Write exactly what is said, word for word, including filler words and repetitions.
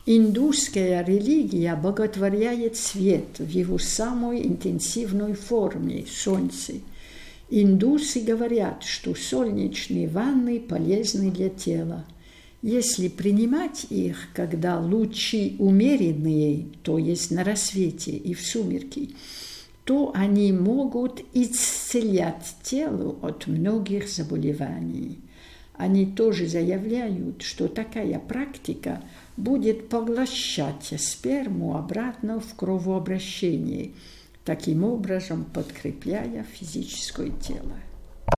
Индусская религия боготворяет свет в его самой интенсивной форме – солнце. Индусы говорят, что солнечные ванны полезны для тела. Если принимать их, когда лучи умеренные, то есть на рассвете и в сумерки, то они могут исцелять тело от многих заболеваний. Они тоже заявляют, что такая практика будет поглощать сперму обратно в кровообращение, таким образом подкрепляя физическое тело.